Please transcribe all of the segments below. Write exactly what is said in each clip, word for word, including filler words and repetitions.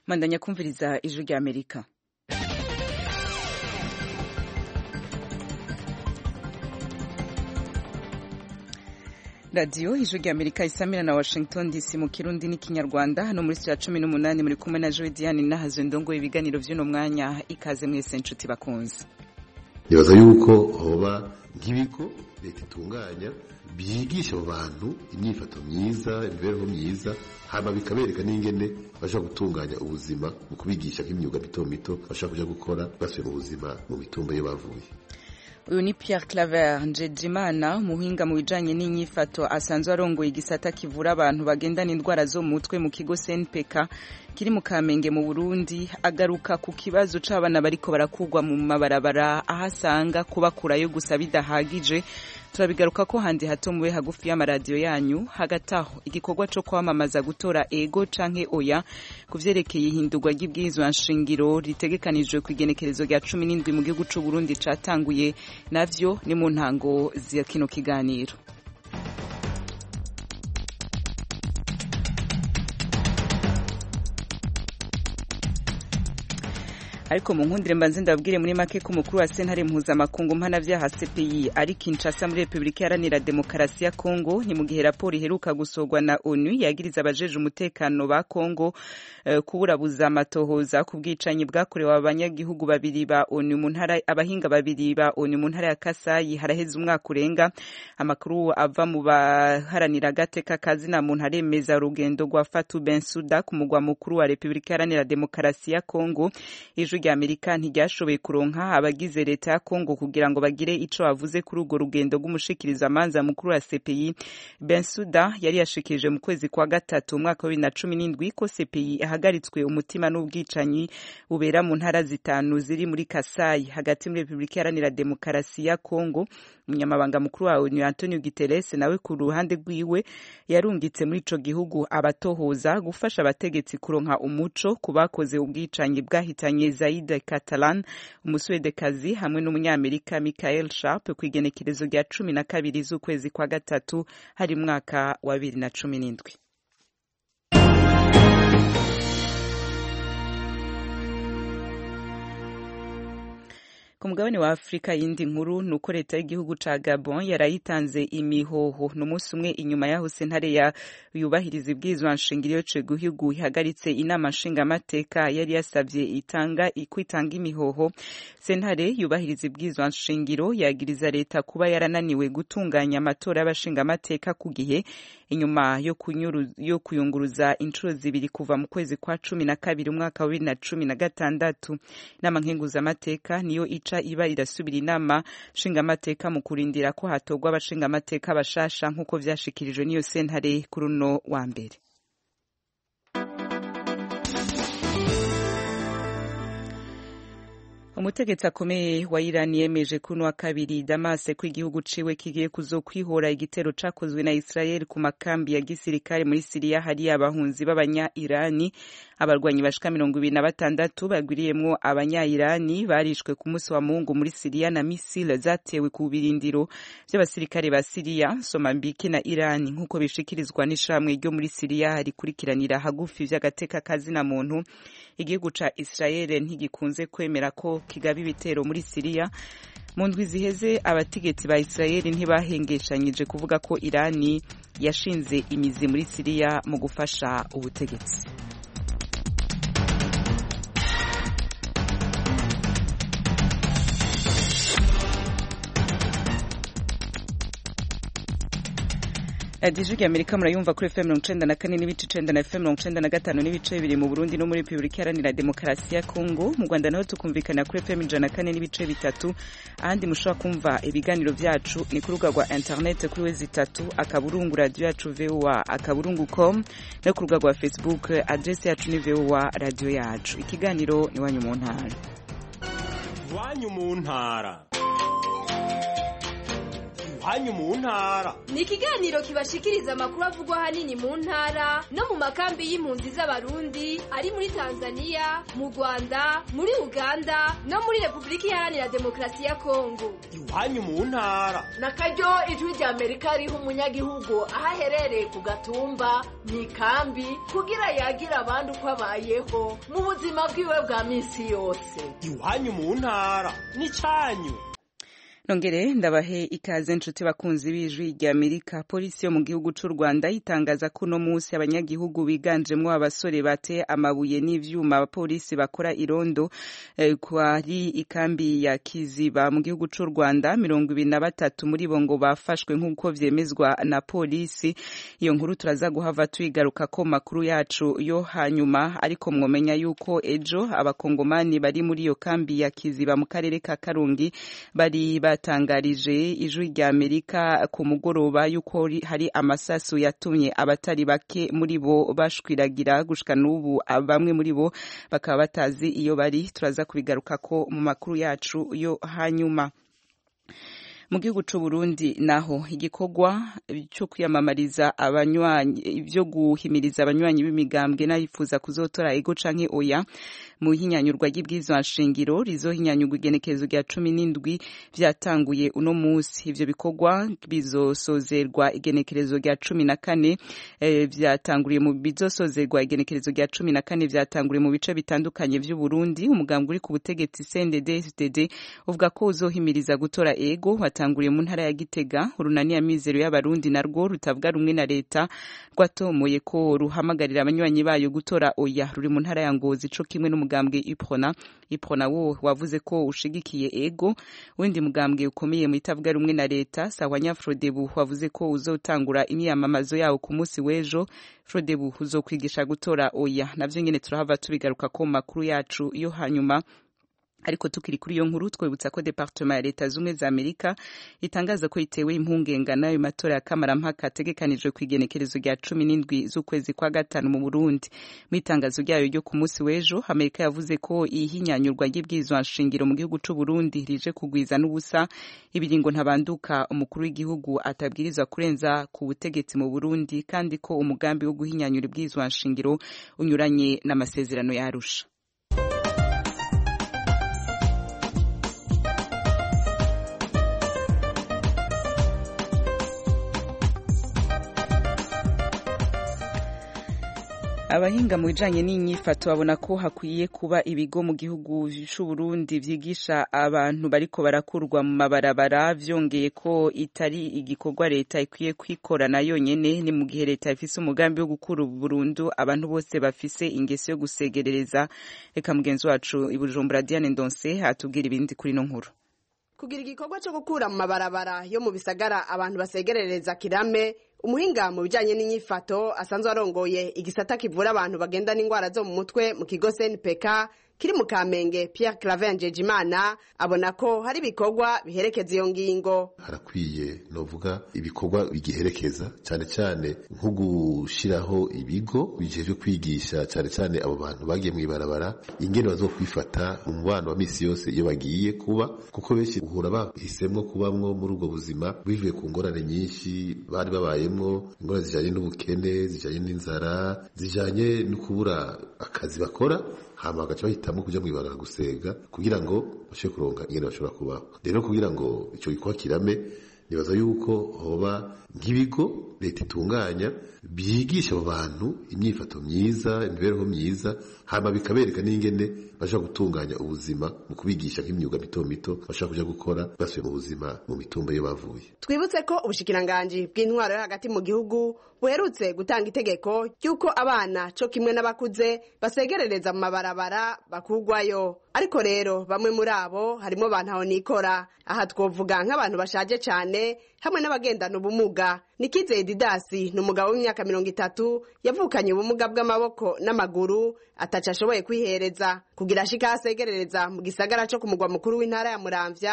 Mandanya kumviriza ijwi rya Amerika. Radio ijwi rya Amerika isamira na Washington D C mu Kirundi n'ikinyarwanda hano muri saa cumi n'umunani muri kumwe na Joy Diane nahazo ndongo ibiganiro vy'uno mwanya ikaze mwese nshuti bakunze. Nibaza yuko hoba nk'ibiko leta itunganya byigisha abantu imyifato myiza, imibereho myiza, hama bikabereka n'ingene bashaka gutunganya ubuzima mu kubigisha nk'imyuga mito mito bashaka kuja gukora basuye mu buzima mu mitumba yo bavuye. Uyu ni Pierre Claver Njejimana umuhinga mu bijanye n'inyifato asanzwe arongoye igisata kivura abantu bagendana indwara zo mu mutwe mu kigo C N P K kiri mu Kamenge mu Burundi agaruka ku kibazo c'abana bariko barakugwa mu mabarabara ahasanga kubakurayo gusa bidahagije. Turabigaruka ko handi hato muwe hagufi y'amaradiyo yanyu hagataho igikorwa cyo kwamamaza gutora ego canke oya kuvyerekeye ihindurwa ry'ibwirizwa nshingiro ritegekanijwe ku igenekerezo rya cumi n'indwi mu gihugu c'u Burundi catanguye navyo ni mu ntango zya kino kiganiro. Ariko mu nkundire mbanze ndabwire muri make ko mukuru wa sentare mpuzamakungu mpanavyaha C P I ari Kinshasa muri Republika Iharanira Demokarasi ya Kongo ni mu gihe raporo iheruka gusorwa na ONU yagiriza abajeje umutekano ba Kongo uh, kuburabuza amatohoza ku bwicanyi bwakorewe abanyagihugu babiri ba ONU mu ntara abahinga babiri ba ONU mu ntara ya Kasai haraheze umwaka urenga. Amakuru ava mu baharanira gateka kazi na muntu aremeza urugendo rwa Fatou Bensouda ku mugwa mukuru wa Republika Iharanira Demokarasi ya Kongo. Ijwi rya Amerika ntiryashoboye kuronka abagize leta ya Kongo kugira ngo bagire ico bavuze kuri urwo rugendo rw'umushikiriza amanza mukuru wa C P I. Bensouda yari yashikirije mu kwezi kwa gatatu umwaka wa bibiri na cumi n'indwi ko C P I yahagaritswe umutima n'ubwicanyi bubera mu ntara zitanu ziri muri Kasai hagati muri Republika Iharanira Demokarasi ya Kongo. Umunyamabanga mukuru wa ONU Antonio Guterres nawe ku ruhande rwiwe yarungitse muri ico gihugu abatohoza gufasha abategetsi kuronka umuco kubakoze ubwicanyi bwahitanye Zaid Catalan umuswedekazi hamwe n'umunyamerika Michael Sharp ku igenekerezo rya cumi na kabiri z'ukwezi kwa gatatu hari mwaka wa bibiri na cumi n'indwi. Ku mugabane wa Afrika yindi nkuru nuko leta y'igihugu ca Gabon yarayitanze imihoho n'umunsi umwe inyuma yaho sentare ya yubahiriza ibwirizwa nshingiro cyo guhigu ihagaritse inama nshinga amateka yari yasavye itanga ikwitanga imihoho. Sentare yubahiriza ibwirizwa nshingiro yagiriza leta kuba yarananiwe gutunganya amatora y'abashinga amateka ku gihe inyuma yo kunyuru yo kuyunguruza inshuro zibiri kuva mu kwezi kwa cumi na kabiri umwaka wa bibiri na cumi na gatandatu. Inama nkenguza amateka niyo ica iba irasubira inama nshinga amateka mu kurindira ko hatogwa abashinga amateka bashasha nk'uko vyashikirijwe n'iyo sentare kuri uno wa mbere. Umutegetsi akomeye wa Iran yemeje kuno wa kabiri Damas ko igihugu ciwe kigiye kuzokwihora igitero cakozwe na Israel ku makambi ya gisirikare muri Syria hari abahunzi b'abanya Irani. Abarwanyi bashika mirongo ibiri na batandatu bagwiriyemwo abanya Irani barishwe ku munsi wa Mungu muri Syria na misile zatewe ku birindiro by'abasirikare ba Syria Somambike na Iran nk'uko bishikirizwa n'ishamwe ryo muri Syria rikurikiranira hagufi vy'agateka kazi na muntu. Igihugu ca Israel ntigikunze kwemera ko kigaba ibitero muri Syria. Mu ndwi ziheze abategetsi ba Israel ntibahengeshanyije kuvuga ko Irani yashinze imizi muri Syria mu gufasha ubutegetsi. Ijwi rya Amerika murayumva kuri F M mirongo icenda na kane n'ibice icenda na F M mirongo icenda na gatanu n'ibice bibiri mu Burundi no muri Republika Iharanira Demokarasi ya Kongo. Mu Rwanda naho tukumvikana kuri F M ijana na kane n'ibice bitatu. Ahandi mushobora kumva ibiganiro vyacu ni ku rubuga rwa internet kuri wezi itatu akaburungu radio yacu V O A akaburungu com no ku rubuga rwa Facebook address yacu ni V O A radio yacu. Ikiganiro ni wanyu mu ntara. Wanyu mu ntara. iwanyu mu ntara. Ni ikiganiro kibashikiriza amakuru avugwa hanini mu ntara no mu makambi y'impunzi z'abarundi ari muri Tanzania, mu Rwanda, muri Uganda no muri Republika Iharanira Demokarasi ya Kongo. Iwanyu mu ntara. Nakaryo ijwi rya Amerika riha umunyagihugu ahaherereye ku gatumba mu ikambi kugira yagira abandi uko abayeho mu buzima bwiwe bwa minsi yose. Iwanyu mu ntara ni cyanyu. Nongere ndabahe ikaze nshuti bakunzi b'ijwi rya Amerika. Polisi yo mu gihugu c'u Rwanda itangaza ko no munsi abanyagihugu biganjemwo abasore bate amabuye n'ivyuma abapolisi bakora irondo eh, kwari ikambi ya Kiziba mu gihugu c'u Rwanda mirongo ibiri na batatu muri bo ngo bafashwe nk'uko vyemezwa na polisi. Iyo nkuru turaza guhava tuyigaruka ko makuru yacu yo hanyuma, ariko mwomenya yuko ejo abakongomani bari muri iyo kambi ya Kiziba mu karere ka Karongi bari batangarije ijwi rya Amerika ku mugoroba yuko hari amasasu yatumye abatari bake muri bo bashwiragira gushika n'ubu bamwe muri bo bakaba batazi iyo bari. Turaza kubigaruka ko mu makuru yacu yo hanyuma. Mu gihugu c'u Burundi naho igikorwa cyo kwiyamamariza abanywanyi byo guhimiriza abanywanyi b'imigambwe n'abifuza kuzotora ego canke oya mu hinyanyurwa ry'ibwirizwa nshingiro rizohinyanyurwa igenekerezo rya cumi n'indwi vyatanguye uno musi. Ivyo bikorwa bizosozerwa igenekerezo rya cumi na kane eh, vyatanguriye mu bizosozerwa igenekerezo rya cumi na kane vyatanguriye mu bice bitandukanye vy'u Burundi. Umugambwe uri ku butegetsi C N D D F D D uvuga ko uzohimiriza gutora ego watanguriye mu ntara ya Gitega. Urunani ya Mizero y'abarundi narwo rutavuga rumwe na leta rwatomoye ko ruhamagarira abanywanyi bayo gutora oya ruri mu ntara ya Ngozi co kimwe n'umugambwe Iprona. Iprona wo wavuze ko ushigikiye ego. Windi mugambwe ukomeye mu itavuga rumwe na leta Sawanya Frodebu wavuze ko uzotangura imyamamazo yawo ku munsi w'ejo. Frodebu uzokwigisha gutora oya. Navyo nyene turahava tubigaruka ko makuru yacu yo hanyuma. Ariko tukiri kuri iyo nkuru twibutsa ko Departement ya Leta Zumwe za Amerika itangaza ko itewe impungenga nayo matora ya kamarampaka ategekanijwe kwigenekerezo rya cumi n'indwi z'ukwezi kwa gatanu mu Burundi. Mu itangazo ryayo ryo ku munsi w'ejo Amerika yavuze ko ihinyanyurwa ry'ibwirizwa nshingiro mu gihugu c'u Burundi rije kugwiza n'ubusa ibiringo ntabanduka umukuru w'igihugu atabwirizwa kurenza ku butegetsi mu Burundi, kandi ko umugambi wo guhinyanyura ibwirizwa nshingiro unyuranye n'amasezerano ya Arusha. Abahinga mu bijanye n'inyifato babona ko hakwiye kuba ibigo mu gihugu c'u Burundi vyigisha abantu bariko barakurwa mu mabarabara, vyongeye ko itari igikorwa leta ikwiye kwikorana yonyene. Ni mu gihe leta ifise umugambi wo gukura burundu abantu bose bafise ingeso yo gusegerereza. Reka mugenzi wacu i Bujumbura Diane Ndonse atubwira ibindi kuri no nkuru. Kugira igikorwa cyo gukura mu mabarabara yo mu bisagara abantu basegerereza kirame, umuhinga mu bijanye n'inyifato asanzwe arongoye igisata kivura abantu bagenda n'ingwara zo mu mutwe mu kigo C N P K kiri mu Kamenge, Pierre Claver Njejimana abona ko hari ibikorwa biherekeza iyo ngingo. Harakwiye novuga ibikorwa bigiherekeza cyane cyane nko gushiraho ibigo bijejwe kwigisha cyane cyane abo bantu bagiye mu ibarabara ingene bazokwifata mu mubano wa misi yose iyo bagiye kuba, kuko benshi uhura bahisemwo kubamwo muri ubwo buzima bivuye ku ngorane nyinshi bari babayemwo, ingorane zijanye n'ubukene, zijanye n'inzara, zijanye no kubura akazi bakora, hama bagaca bahitamo kuja mw'ibarabara gusega kugira ngo bashobore kuronka ingene bashobora kubaho. Rero kugira ngo ico gikorwa kirame, nibaza yuko hoba nk'ibigo leta itunganya byigisha abo bantu imyifato myiza, imibereho myiza, hama bikabereka n'ingene bashobora gutunganya ubuzima mu kubigisha nk'imyuga mito mito bashobora kuja gukora basubiye mu buzima mu mitumba yo bavuye. Twibutse ko ubushikiranganji bw'intwaro yo hagati mu gihugu buherutse gutanga itegeko ry'uko abana co kimwe n'abakuze basegerereza mu mabarabara bakugwayo. Ariko rero bamwe muri abo harimo bantaho nikora, aha twovuga nk'abantu bashaje cane hamwe n'abagendana ubumuga. Nikize Didasi ni umugabo w'imyaka mirongo itatu yavukanye ubumuga bw'amaboko n'amaguru ataca ashoboye kwihereza kugira ashika asegerereza mu gisagara co ku mugwa mukuru w'intara ya Muramvya.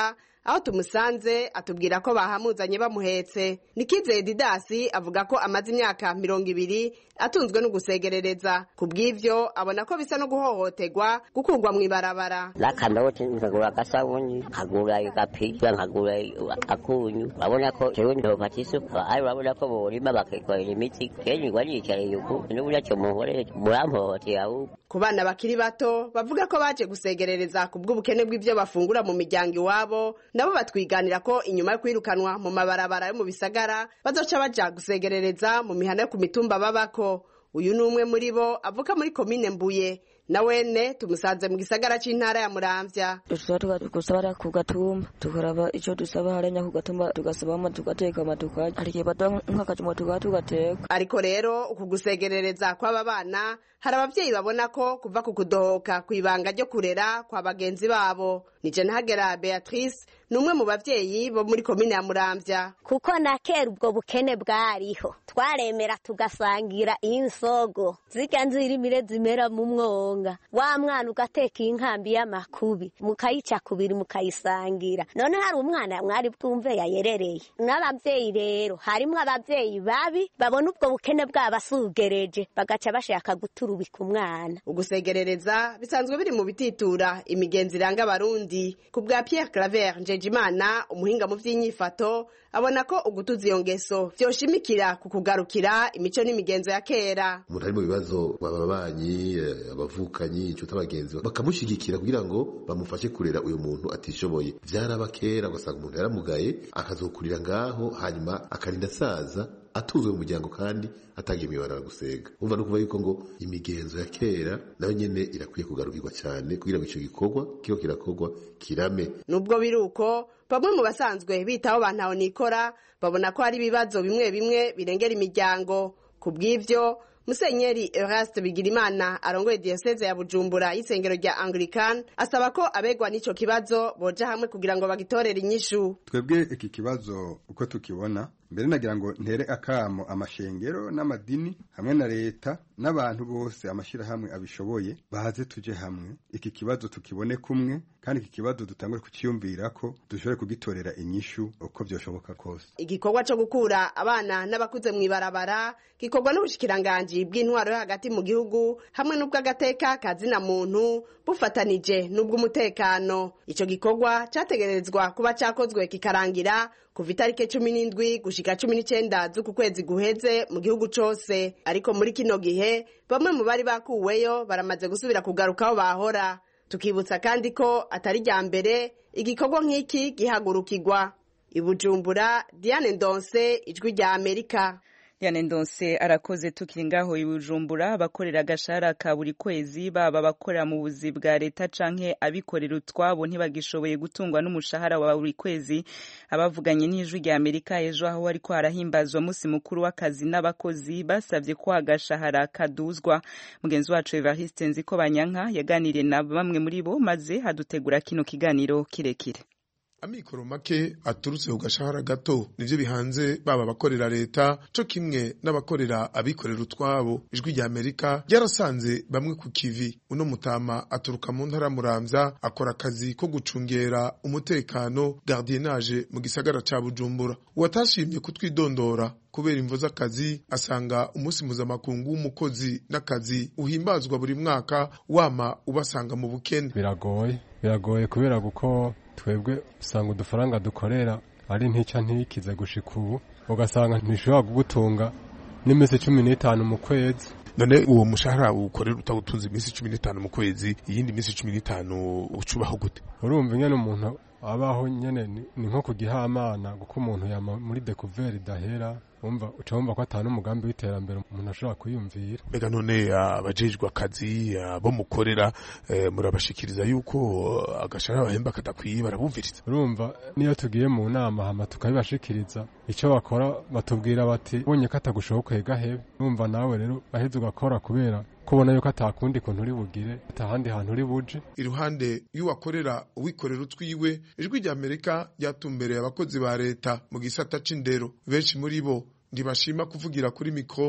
aho tumusanze atubwira ko bahamuzanye bamuhetse. Nikizeye Didasi avuga ko amaze imyaka mirongo ibiri atunzwe no gusegerereza. Kubw'ivyo abona ko bisa no guhohoterwa gukurwa mw'ibarabara. Lakandote nkagura gasabuni nkagura igapi nkagura akunyu babona ko jewe ndo patiso ayi babona ko borima bakikora imiti kenyi gwanyicare yuko n'uburyo cyo muhore murampote yawo. Ku bana bakiri bato bavuga ko baje gusegerereza ku bw'ubukene bw'ivyo bafungura mu miryango iwabo, nabo batwiganira ko inyuma yo kwirukanwa mu mabarabara yo mu bisagara bazoca baja gusegerereza mu mihana yo ku mitumba babako. Uyu numwe muri bo avuka muri komine Mbuye, na wene tumusanze mu gisagara c'intara ya Muramvya. Tushobora gusabara ku gatumba tukaraba ico dusaba haranya ku gatumba tugasabamo tugateka amatuka ariko bato nk'akajumwa tugateka. Ariko rero uku gusegerereza kw'aba bana hari abavyeyi babona ko kuva ku kudohoka kw'ibanga ryo kurera kwa bagenzi babo. Nije Ntagera Beatrice numwe mu bavyeyi bo muri komine ya Muramvya. Kuko na kera ubwo bukene bwariho twaremera tugasangira insogo zirya nzirimire zimera mu mwonga, wa mwana ugateka inkambi y'amakubi mukayica kubiri mukayisangira. None hari umwana mwari bwumve yayerereye. N'abavyeyi rero harimwo abavyeyi babi babona ubwo bukene bwabasugereje bagaca bashaka guturubika umwana. Ugusegerereza bisanzwe biri mu bititura imigenzi iranga Abarundi. Ku bwa Pierre Claver Njejimana umuhinga mu vy'inyifato abona ko ugutuza iyo ngeso vyoshimikira ku kugarukira imico n'imigenzo ya kera. Umuntu ari mu bibazo bababanyi abavukanyi inshuti abagenzi bakamushigikira kugira ngo bamufashe kurera uyu muntu atishoboye. Vyaraba kera ugasanga umuntu yaramugaye akazokurira ngaho hanyuma akarinda saza atuzwe mu muryango kandi atagiye mibarara gusega. Umva no kuva yuko ngo imigenzo ya kera nayo nyene irakwiye kugarukirwa cyane kugira ngo ico gikorwa kiko kirakorwa kirame. Nubwo biruko bamwe mu basanzwe bitaho bantaho nikora babona ko hari ibibazo bimwe bimwe birengera imiryango. Kubw'ivyo Musenyeri Eraste Bigirimana arongoye diocese ya Bujumbura y'isengero rya Anglican asaba ko abegwa n'ico kibazo boja hamwe kugira ngo bagitorere inyishu. Twebwe iki kibazo uko tukibona mbere nagira ngo ntere akamo amashengero n'amadini hamwe na leta n'abantu bose amashira hamwe abishoboye bahaze tuje hamwe iki kibazo tukibone kumwe kandi iki kibazo dutangure kuciyumvira ko dushobore kugitorera inyishu uko byoshoboka kose. Igikorwa cyo gukura abana n'abakuze mw'ibarabara gikorwa n'ubushikiranganje bw'intwaro yo hagati mu gihugu hamwe n'ubw'agateka kazina muntu bufatanije n'ubw'umutekano. Ico gikorwa cyategerezwa kuba cyakozwe kikarangira kuva itariki cumi n'indwi gushika cumi n'icenda z'uku kwezi guheze mu gihugu cose. Ariko muri kino gihe bamwe mu bari bakuweyo baramaze gusubira kugaruka aho bahora. Tukibutsa kandi ko atari rya mbere igikorwa nk'iki gihagurukirwa. I Bujumbura, Diane Ndonse, Ijwi rya Amerika. Diane Ndonse arakoze. Tukiri ngaho i Bujumbura abakorera agashahara ka buri kwezi baba bakorera mu buzi bwa leta canke abikorera utwabo ntibagishoboye gutungwa n'umushahara wa buri kwezi. Abavuganye n'Ijwi rya Amerika ejo aho ariko harahimbazwa musi mukuru w'akazi n'abakozi basavye ko agashahara kaduzwa. Mugenzi wacu Evariste Nzikobanyanka yaganiriye na bamwe muri bo maze hadutegura kino kiganiro kirekire. Amikoro make aturutse ku gashahara gato nivyo bihanze baba bakorera leta co kimwe n'abakorera abikorera utwabo. Ijwi rya Amerika ryarasanze bamwe ku kivi. Uno mutama aturuka mu ntara Muramvya akora akazi ko gucungera umutekano gardiennage mu gisagara ca Bujumbura. Uwatashimye kutwidondora kubera imvo z'akazi asanga umunsi mpuzamakungu w'umukozi n'akazi uhimbazwa buri mwaka wama ubasanga mu bukene. Biragoye biragoye kubera guko twebwe usanga udufaranga dukorera ari ntica ntikize gushika ubu ugasanga ntishobora kugutunga n'imisi cumi n'itanu mu kwezi. None uwo mushahara ukorera utagutunze imisi cumi n'itanu mu kwezi iyindi misi cumi n'itanu ucubaho gute? Urumva nyene umuntu abaho nyene ni nko kugihamana guko umuntu yama muri découverte dahera umva ucumva ko atanu umugambi w'iterambere umuntu ashobora kuyumvira. Mbega none abajejwe akazi bo mukorera murabashikiriza yuko agashahara bahemba kadakwiye barabumviriza? Urumva niyo tugiye mu nama hama tukabibashikiriza ico bakora batubwira bati bonye katagushobokeye gahebe. Urumva nawe rero baheze ugakora kubera kubona yuko atakundi kuntu uri bugire atahandi hantu uri buje. Iruhande y'uwakorera uwikorera utwiwe Ijwi rya Amerika ryatumbereye abakozi ba leta mu gisata c'indero. Benshi muri bo ntibashima kuvugira kuri mikro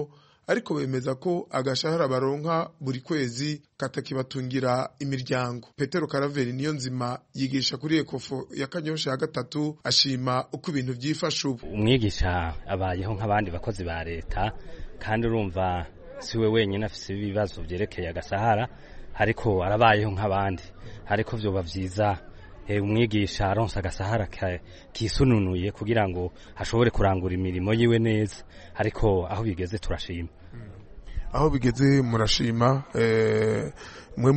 ariko bemeza ko agashahara baronka buri kwezi katakibatungira imiryango. Petero Karaveri niyo nzima yigisha kuri Ekofo ya Kanyosha ya gatatu, ashima uko ibintu byifashe ubu. Umwigisha abayeho nk'abandi bakozi ba leta, kandi urumva siwe wenyine afise ibibazo byerekeye agashahara, ariko arabayeho nk'abandi. Ariko vyoba vyiza umwigisha aronsa agasahara kisununuye kugira ngo ashobore kurangura imirimo yiwe neza, ariko aho bigeze turashima. Aho bigeze murashima. Mwe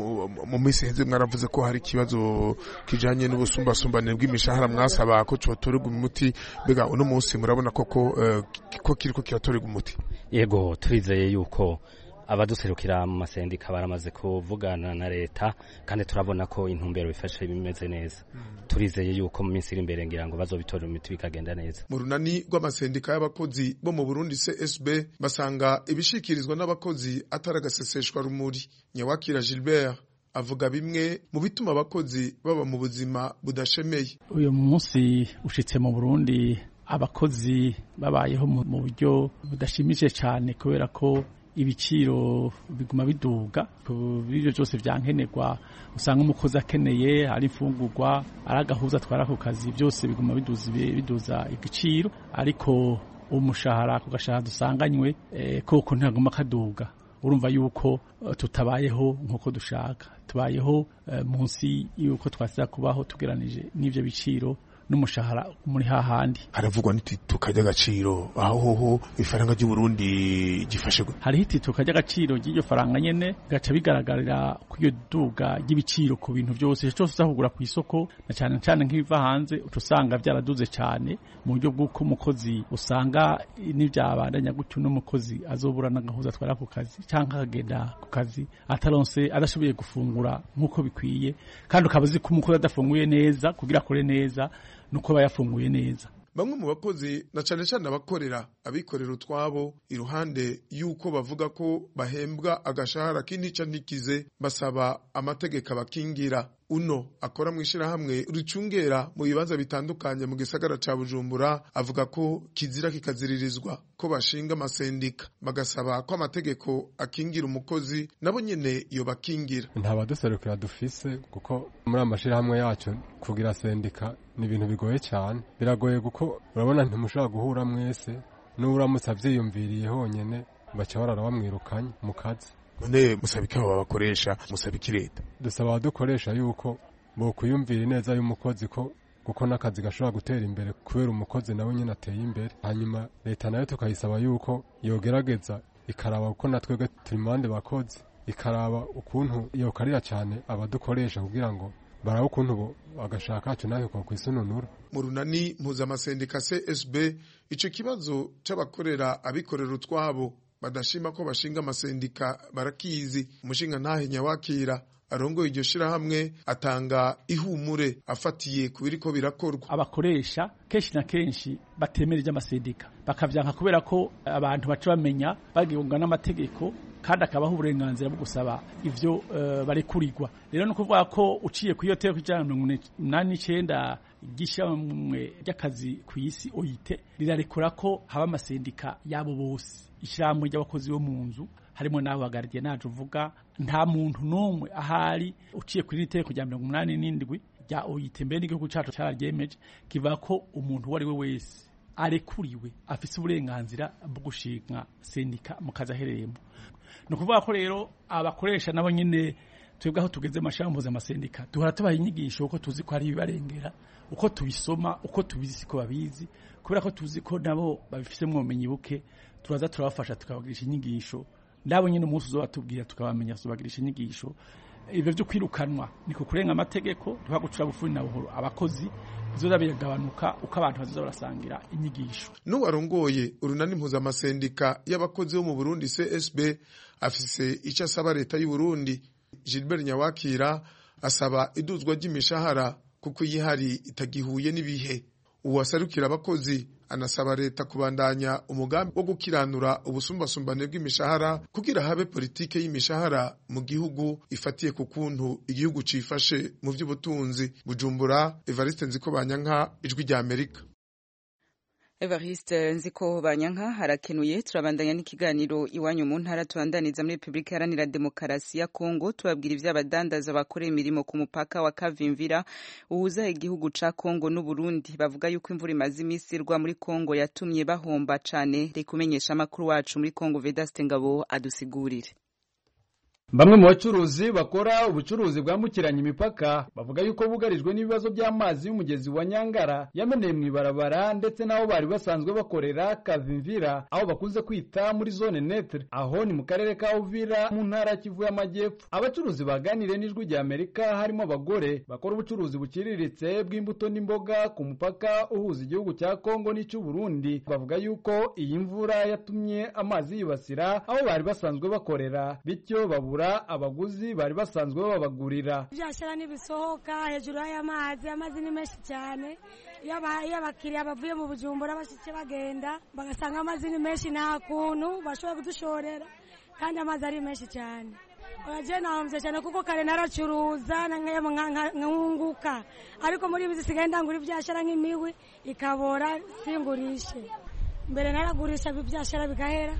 mu minsi heze mwaravuze ko hari ikibazo kijanye n'ubusumbasumbane bw'imishahara mwasaba ko cyotorerwa umuti, mbega uno munsi murabona koko ko kiriko kiratorerwa umuti? Yego, turizeye yuko abaduserukira mu masendika baramaze kuvugana na leta, kandi turabona ko intumbero bifashe bimeze neza. Turizeye yuko mu minsi iri imbere ngira ngo bazobitora imiti bikagenda neza. Mu runani rw'amasendika y'abakozi bo mu Burundi C S B basanga ibishikirizwa n'abakozi ataragaseseshwa rumuri. Nyawakira Gilbert avuga bimwe mu bituma abakozi baba mu buzima budashemeye. Uyu munsi ushitse mu Burundi abakozi babayeho mu buryo budashimije cyane, kubera ko ibiciro biguma biduga kubyo byose byankenerwa. Usanga umukozi akeneye ari imfungurwa, aragahuza atwara ku kazi, byose biguma biduza biduza igiciro, ariko umushahara ku gashahara dusanganywe eh, koko ntaguma kaduga. Urumva yuko uh, tutabayeho nkuko dushaka, tubayeho uh, munsi yuko twasiza kubaho tugeranije n'ivyo biciro n'umushahara muri hahandi. Haravugwa niti tukajya agaciro aho hoho ifaranga ry'u Burundi gifashe gute? Hari hiti tukajya agaciro ry'iryo faranga nyene gaca bigaragarira kuyo duga ry'ibiciro ku bintu byose cyose usahugura ku isoko, na cyane cyane nk'iva hanze utusanga byaraduze cyane mu buryo bw'uko umukozi usanga n'ibyabandanya gutyo n'umukozi azobura n'agahuza twara ku kazi cyangwa akagenda ku kazi ataronse adashoboye gufungura nkuko bikwiye, kandi ukabazi ko umukozi adafunguye neza kugira akore neza nuko bayafunguye neza. Bamwe mu bakozi na cyane cyane abakorera abikorera utwabo, iruhande yuko bavuga ko bahembwa agashahara k'intica ntikize, basaba amategeko abakingira. Uno akora mu ishirahamwe rucungera mu bibanza bitandukanye mu gisagara ca Bujumbura avuga ko kizira kikaziririzwa ko bashinga amasendika, bagasaba ko amategeko akingira umukozi nabo nyene yo bakingira. Nta baduserukira dufise, kuko muri amashirahamwe yacu kugira sendika ni ibintu bigoye cyane. Biragoye kuko urabona ntimushobora guhura mwese, n'uramutse avyiyumviriye honyene baca barara bamwirukanye mu kazi. None musabika abo bakoresha, musabiki leta? Dusaba abadukoresha yuko bo kuyumvira neza y'umukozi ko kuko nakazi gashobora gutera imbere kubera umukozi nawe nyine ateye imbere. Hanyuma leta nayo tukayisaba yuko yogerageza ikaraba uko natwebwe turi mande bakozi, ikaraba ukuntu yokarira cyane abadukoresha kugira ngo baraho ukuntu agashaka cyo nayo ko kwisununura. Mu runani mpuzamasendika C S B ico kibazo c'abakorera abikorera utwabo badashima ko bashinga amasendika barakizi. Umushinga ntahe Nyawakira arongoye iryo shirahamwe atanga ihumure afatiye kubiri ko birakorwa. Abakoresha kenshi na kenshi batemereje amasendika bakavyanka kubera ko abantu baca bamenya bagiyunga n'amategeko, kandi akabaho uburenganzira bwo gusaba ivyo uh, barekurirwa. Rero no kuvuga ko uciye ku iyo teko ijana na mirongo inani n'icenda gishamwe ry'akazi ku isi O I T rirarekura ko haba amasendika yabo bose. Ishyirahamwe ry'abakozi bo mu nzu harimo n'abo bagardiye naje uvuga, nta muntu n'umwe ahari uciye kuri iteko rya mirongo umunani n'indwi rya O I T mbere n'igihugu cyacu cyararyemeje kivuga ko umuntu wari we wese arekuriwe afise uburenganzira bwo gushinga sendika mu kazi ahereyemo. No kuvuga ko rero abakoresha nabo nyine twebwe aho tugeze amashambuza amasendika duhora tubaha inyigisho uko tuzi ko hari ibibarengera, uko tubisoma, uko tubizi ko babizi, kubera ko tuzi ko nabo babifisemo ubumenyi buke, turaza turabafasha tukabagirisha inyigisho. Ndabo nyine umunsi uzobatubwira tukabamenya tubagirisha inyigisho. Ibyo byo kwirukanwa niko kurenga amategeko, tuhagucura bufuri na buhoro abakozi bizoza biragabanuka uko abantu bazoza barasangira inyigisho. N'uwarongoye urunani mpuzamasendika y'abakozi bo mu Burundi C S B afise icyo asaba leta y'u Burundi. Gilbert Nyawakira asaba iduzwa ry'imishahara kuko yihari itagihuye n'ibihe. Uwasarukira abakozi anasaba leta kubandanya umugambi wo gukiranura ubusumbasumbane bw'imishahara kugira habe politike y'imishahara mu gihugu ifatiye ku kuntu igihugu cifashe mu by'ubutunzi. Bujumbura, Evariste Nzikobanyanka, Ijwi rya Amerika. Evariste Nziko Banyanka harakenuye. Turabandanya n'ikiganiro iwanyu mu ntara tubandaniza muri Republika Iharanira Demokarasi ya Kongo, tubabwira ivy'abadandaza bakora imirimo ku mupaka wa Kavimvira uhuza igihugu ca Kongo n'u Burundi. Bavuga yuko imvura imaze imisi irwa muri Kongo yatumye bahomba cane. Rekumenyesha amakuru wacu muri Kongo Vedaste Ngabo adusigurire. Bamwe mu bacuruzi bakora ubucuruzi bwambukiranya imipaka bavuga yuko bugarijwe n'ibibazo by'amazi y'umugezi wa Nyangara yameneye mu ibarabara ndetse naho bari basanzwe bakorera Kavimvira aho bakunze kwita muri zone neutre, aho ni mu karere ka Uvira mu ntara Kivu y'Amajyepfo. Abacuruzi baganire n'ijwi rya Amerika harimo abagore bakora ubucuruzi bukiriritse bw'imbuto n'imboga ku mupaka uhuza igihugu cya Kongo n'ic'u Burundi. Bavuga yuko iyi mvura yatumye amazi yibasira aho bari basanzwe bakorera, bityo babura abaguzi bari basanzwe babagurira. Byashara nibisohoka hejuru y'amazi, amazi ni menshi cyane. Iyo abakiriya bavuye mu Bujumbura bashitse bagenda bagasanga amazi ni menshi nta kuntu bashobora kudushorera kandi amazi ari menshi cyane. Aje nahomvye cyane kuko kare naracuruza nkunguka, ariko muri ibi zisigaye ndangura ibyashara nk'imiwi ikabora singurishe. Mbere naragurisha ibyashara bigahera,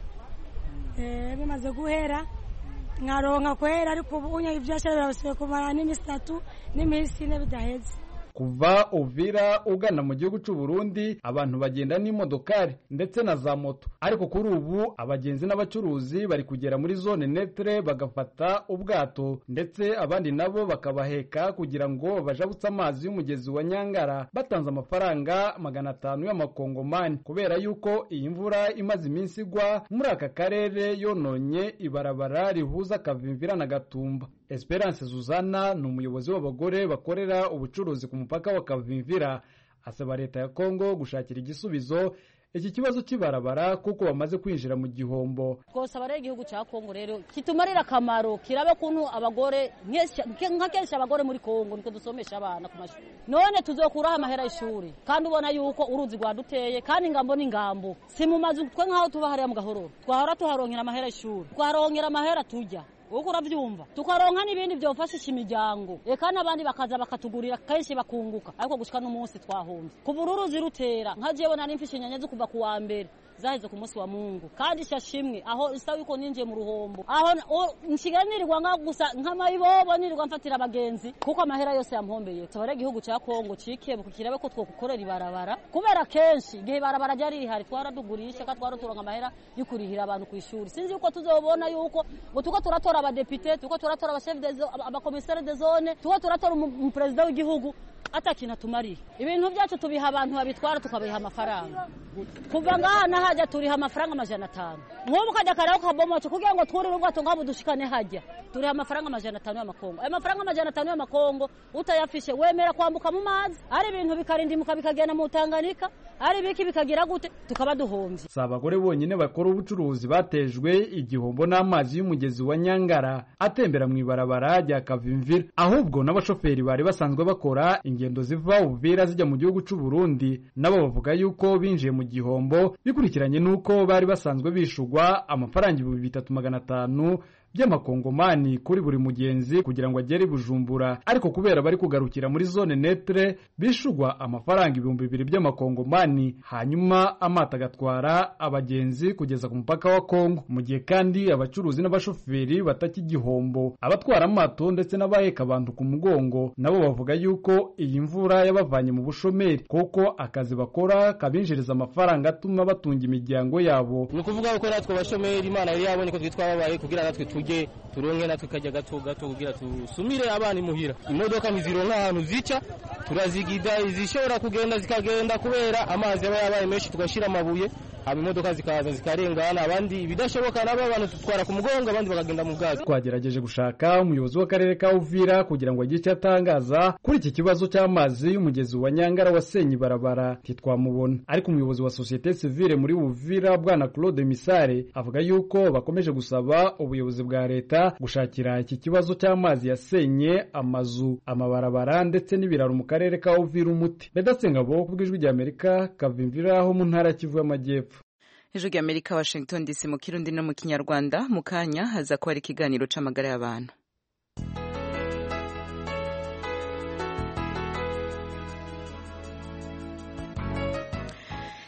eh bimaze guhera nkaronka kwera, ariko ubunya ibyashara birabasiye kumara n'imisatu n'imisi ine bidaheze. Kuva Uvira ugana mu gihugu cy'u Burundi abantu bagenda n'imodokari ndetse na za moto, ariko kuri ubu abagenzi n'abacuruzi bari kugera muri zone neutre bagafata ubwato ndetse abandi nabo bakabaheka kugira ngo bajabutse amazi y'umugezi wa Nyangara batanze amafaranga magana atanu y'amakongomani, kubera yuko iyi mvura imaze iminsi igwa muri aka karere yononye ibarabara rihuza Kavimvira na Gatumba. Esperance Zuzana ni umuyobozi w'abagore bakorera ubucuruzi ku mupaka wa Kavimvira, asaba leta ya Kongo gushakira igisubizo iki kibazo kibarabara kuko bamaze kwinjira mu gihombo. Twose abare igihugu cya Kongo rero kitumarira kamaro kirabe kuntu abagore nka kenshi abagore muri Kongo niko dusomesha abana ku mashuri, none tuzokuraho amahera y'ishuri kandi ubona yuko uruzi rwaduteye kandi ingambo n'ingambo si mu mazu twe nkaho tuba hariya mu Gahororo twahora tuharonkera amahera y'ishuri twaronkera amahera tujya uko uravyumva tukaronka n'ibindi byofashisha imiryango eka n'abandi bakaza bakatugurira kenshi bakunguka, ariko gushika n'umunsi twahomvye ku bururu zirutera nka jewe nari mfishe nyanya zo kuva ku wa mbere zaheze ku munsi wa Mungu kandi shashimwe aho isawi ko ninje mu ruhombo aho nshiganirirwa nga gusa nk'amayibobo nirirwa mfatira abagenzi kuko amahera yose yampombeye. Tabare igihugu cya Kongo cikebe kukirabe ko twokukorera ibarabara kubera kenshi gihe barabara ryari rihari twaradugurisha ka twaro turonka amahera yukurihira abantu ku ishuri. Sinzi uko tuzobona yuko ngo tuko turatora abadepite tuko turatora abachef de abakomissaire de zone tuko turatora umupresident w'igihugu atakina tumari ibintu byacu tubiha abantu babitwara tukabiha amafaranga kuva ngaha na hajya turiha amafaranga amajana atanu nk'ubu kajya karaho kabomoce kugira ngo twurire ubwato ngabo dushikane hajya turiha amafaranga amajana atanu y'amakongo. Ayo mafaranga amajana atanu y'amakongo utayafishe wemera kwambuka mu mazi ari ibintu bikarindimuka bikagenda mu Tanganyika ari biki bikagira gute tukaba duhombye. Si abagore bonyine bakora ubucuruzi batejwe igihombo n'amazi y'umugezi wa Nyangara atembera mu ibarabara rya Kavimvira, ahubwo n'abashoferi bari basanzwe bakora ingendo ziva Uvira zijya mu gihugu cy'u Burundi nabo bavuga yuko binjiye mu gihombo bikurikiranye nuko bari basanzwe bishugwa amafaranga ibihumbi bitatu magana atanu by'amakongomani kuri buri mugenzi kugira ngo agere Bujumbura, ariko kubera bari kugarukira muri zone neutre bishugwa amafaranga ibihumbi bibiri by'amakongomani hanyuma amata gatwara abagenzi kugeza ku mupaka wa Kongo, mu gihe kandi abacuruzi n'abashoferi bataki igihombo abatwara amato ndetse n'abaheka abantu ku mugongo nabo bavuga yuko iyi mvura yabavanye mu bushomeri kuko akazi bakora kabinjiriza amafaranga atuma batunga imiryango yabo. Ni kuvuga ko natwe bashomeri Imana yari yabonye ko twitwabaye kugira natwe tujye turonke natwe kajya gato gato kugira tusumire abana imuhira. Imodoka nizironka ahantu zica turazigida izishobora kugenda zikagenda kubera amazi yaba yabaye menshi tugashira amabuye aba imodoka zikaza zikarengana abandi ibidashoboka nabo abantu tutwara ku mugongo abandi bakagenda mu bwazo. Twagerageje gushaka umuyobozi w'akarere ka Uvira kugira ngo agire icyo atangaza kuri iki kibazo cy'amazi y'umugezi wa Nyangara wasenye barabara titwamubona, ariko umuyobozi wa societe civile muri Uvira bwana Claude Misare avuga yuko bakomeje gusaba ubuyobozi bwa leta gushakira iki kibazo cy'amazi yasenye amazu amabarabara ndetse n'ibiraro mu karere ka Uvira umuti. Bedasengabo kubw'ijwi rya Amerika Kavimvira ho mu ntara Kivu y'Amajyepfo. Ijwi rya Amerika Washington D C mu Kirundi no mu Kinyarwanda mu kanya haza ko ari ikiganiro c'amagara y'abantu.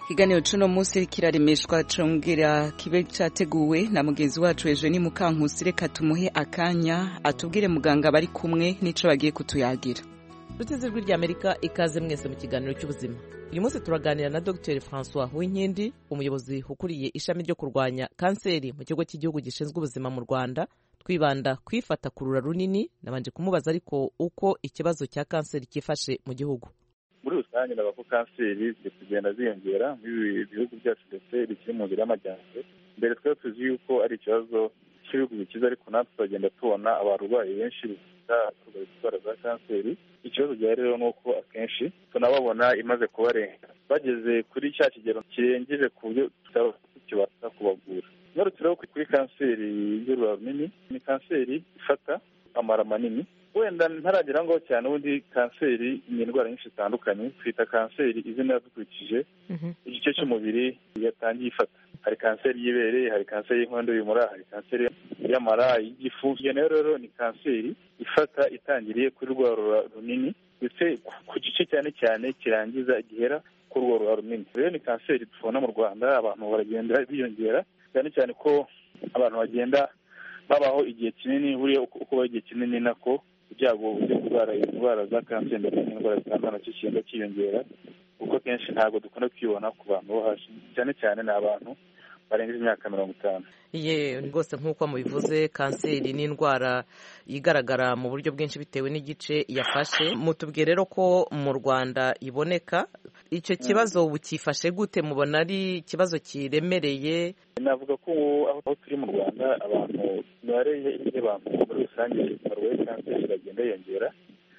Ikiganiro cuno munsi kiraremeshwa congera kibe categuwe na mugenzi wacu Eugenie Mukankusi. Reka tumuhe akanya atubwire muganga bari kumwe nico bagiye kutuyagira. Ruteze rw'irya Amerika ikaze mwese mu kiganiro cy'ubuzima. Uyu munsi turaganira na Dr François Uwinkindi, umuyobozi ukuriye ishami ryo kurwanya kanseri mu kigo cy'igihugu gishinzwe ubuzima mu Rwanda. Twibanda kwifata kurura runini, nabanje kumubaza ariko uko ikibazo cya kanseri kifashe mu gihugu. Muri rusange nabako kanseri ziri kugenda ziyongera mu bihugu byacu ndetse bikiri mu nzira y'amajyambere. Mbere twari tuzi yuko ari ikibazo cy'ibihugu bikize, ariko natwe turagenda tubona abarwayi benshi bafite indwara za kanseri. Ikibazo gihari rero ni uko akenshi tunababona imaze kubarenga, bageze kuri cya kigero kirengeje ku buryo tutaba tukibasha kubavura. Ngarutse kuri kanseri y'urura runini, ni kanseri ifata amara manini. Wenda ntaragira ngo cyane, ubundi kanseri ni indwara nyinshi zitandukanye. Twita kanseri izina dukurikije igice cy'umubiri yatangiye ifata. Hari kanseri y'ibere, hari kanseri y'inkondo y'umura, hari kanseri y'amara, y'igifu. Iyo nayo rero ni kanseri ifata itangiriye kuri rwa rura runini, ndetse ku gice cyane cyane kirangiza gihera kuri rwa rura runini. Rero ni kanseri tubona mu Rwanda, abantu baragenda biyongera, cyane cyane ko abantu bagenda babaho igihe kinini. Buriya uko baho igihe kinini nako ibyago byo kurwara indwara za kanseri ndetse n'indwara zitandukanye kigenda cyiyongera, kuko kenshi ntabwo dukunda kwibona ku bantu bo hasi, cyane cyane ni abantu barengeje imyaka mirongo itanu. Ye rwose nk'uko mubivuze, kanseri ni indwara igaragara mu buryo bwinshi bitewe n'igice yafashe. Mutubwire rero ko mu Rwanda iboneka. Icyo kibazo bukifashe gute? Mubona ari ikibazo kiremereye? Navuga ko aho turi mu Rwanda abantu imibare y'abantu muri rusange barwaye kanseri iragenda yiyongera.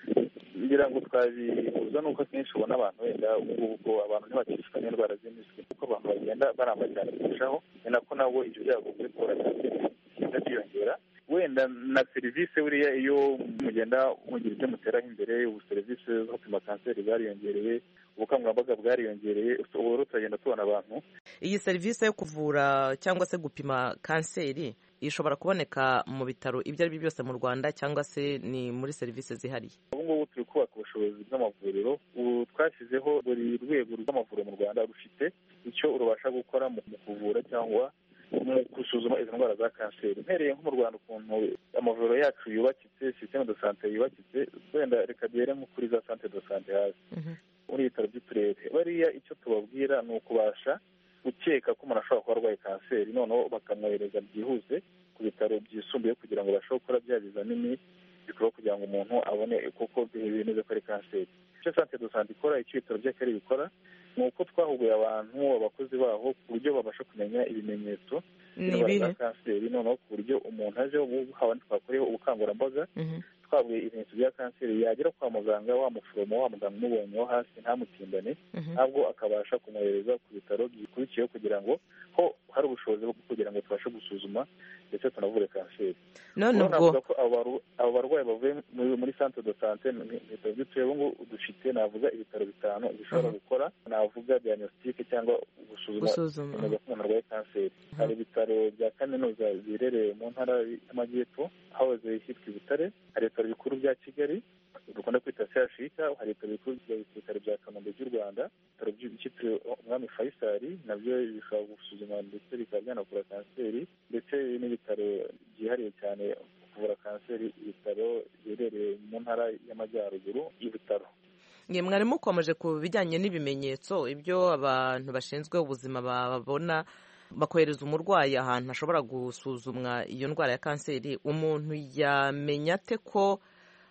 Ngira ngo twabihuza nuko akenshi ubona abantu wenda ubwo abantu ntibakishwa n'indwara z'impiswi, kuko abantu bagenda baramba cyane kurushaho, ni nako nabo ibyo byago byo kurwara kanseri bigenda byiyongera. Wenda na serivisi buriya iyo mugenda mugira ibyo muteraho imbere, ubu serivisi zo gupima kanseri zariyongereye, ubukangurambaga bwariyongereye, ubu rero turagenda tubona abantu. Iyi serivisi yo kuvura cyangwa se gupima kanseri ishobora kuboneka mu bitaro ibyo ari byo byose mu Rwanda, cyangwa se ni muri serivisi zihariye? Ubu ngubu turi kubaka ubushobozi bw'amavuriro. Ubu twashyizeho buri rwego rw'amavuriro mu Rwanda rufite icyo rubasha gukora mu kuvura cyangwa mu gusuzuma izo ndwara za kanseri. Mpereye nko mu Rwanda ukuntu amavuriro yacu yubakitse, systeme de santé yubakitse, wenda reka duhere nko kuri za centre de santé hasi muri ibitaro by'uturere. Bariya icyo tubabwira ni ukubasha gukeka ko umuntu ashobora kuba arwaye kanseri, noneho bakamwohereza byihuse ku bitaro byisumbuye kugira ngo babashe gukora bya bizamini bikorwa kugira ngo umuntu abone koko bimeze ko ari kanseri. Icyo centre de santé ikora, icyo ibitaro by'akarere bikora, ni uko twahuguye abantu, abakozi baho, ku buryo babasha kumenya ibimenyetso by'indwara za kanseri, noneho ku buryo umuntu aje haba twakoreho ubukangurambaga, twabuye ibimenyetso bya kanseri, yagera kwa muganga, wa muforomo wa muganga umubonye wo hasi ntamutindane, ntabwo akabasha kumwohereza ku bitaro bikurikiyeho kugira ngo ho hari ubushobozi bwo kugira ngo tubashe gusuzuma ndetse tunavure kanseri. None ubwo abo barwayi bavuye muri centre de santé ibitaro by'uturere ngo dufite, navuga ibitaro bitanu bishobora gukora, navuga diagnostic cyangwa gusuzuma ko umuntu arwaye kanseri. Hari ibitaro bya kaminuza biherereye mu ntara y'Amajyepfo hahoze hitwa i Butare, hari ibitaro bikuru bya Kigali dukunda kwita C H U K, hari ibitaro bikuru by'ibitaro bya Kanombe by'u Rwanda, ibitaro byitiriwe Umwami Faisal nabyo bishobora gusuzuma ndetse bikaba byanavura kanseri, ndetse n'ibitaro byihariye cyane kuvura kanseri, ibitaro biherereye mu ntara y'Amajyaruguru y'ibitaro. Nge mwari mukomeje ku bijyanye n'ibimenyetso ibyo abantu bashinzwe ubuzima babona bakohereza umurwayi ahantu ashobora gusuzumwa iyo ndwara ya kanseri. Umuntu yamenya ate ko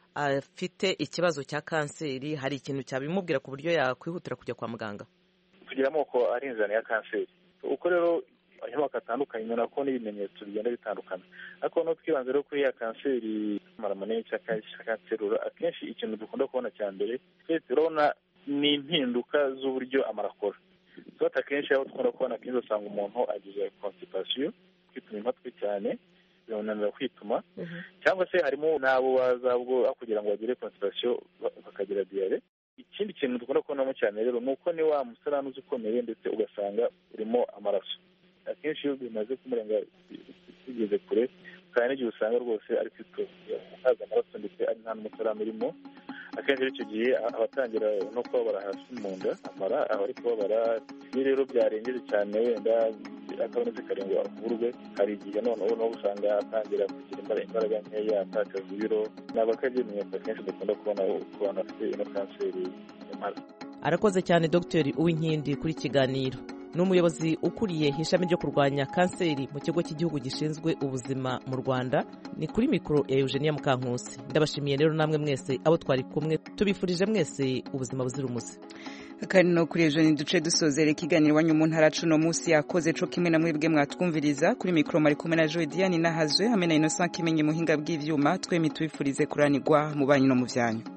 afite ikibazo cya kanseri? Hari ikintu cyabimubwira ku buryo yakwihutira kujya kwa muganga? Tugira amoko ari inzira ya kanseri, uko rero amoko atandukanye, ubona ko n'ibimenyetso bigenda bitandukana, ariko no twibanze rero kuri ya kanseri y'amara manini cyangwa kanseri, akenshi ikintu dukunda kubona cya mbere turabona ni impinduka z'uburyo amara akora. Tuba akenshi aho dukunda kubona akenshi usanga umuntu agize constipation, kwituma impatwe cyane, bimunanira kwituma, cyangwa se harimo n'abo bazabwo kugira ngo bagire constipation bakagira diare. Ikindi kintu dukunda kubonamo cyane rero ni uko ni wa musarani uzi ukomeye ndetse ugasanga urimo amaraso. Akenshi iyo bimaze kumurenga bigeze kure, kandi n'igihe usanga rwose ari kwitoza haza amaraso ndetse ari nta n'umusarani urimo, akenshi icyo gihe abatangira no kubabara hasi mu nda amara aba ari kubabara. iyo rero byarengeje cyane wenda atabonetse kare ngo avurwe, hari igihe noneho no usanga atangira kugira imbaraga nkeya, atakaza ibiro. ni abakabimenyetso akenshi dukunda kubona ku bantu bafite ino kanseri y'amara. Arakoze cyane Dr Uwinkindi kuri kiganiro. Ni umuyobozi ukuriye ishami ryo kurwanya kanseri mu kigo cy'igihugu gishinzwe ubuzima mu Rwanda. Ni kuri mikoro ya Eugenia Mukankusi. Ndabashimiye rero namwe mwese abo twari kumwe, tubifurije mwese ubuzima buzira umuze. Kandi no kuri ejo duce dusozera ikiganiro wanyu mu ntara cuno munsi yakoze co kimwe na mwebwe mwatwumviriza kuri mikoro mari kumwe na Joy Diane Nahazwe hamwe na Innocent Kimenyi muhinga bw'ivyuma. Twemi tubifurize kuranirwa mu banyu no mu vyanyu.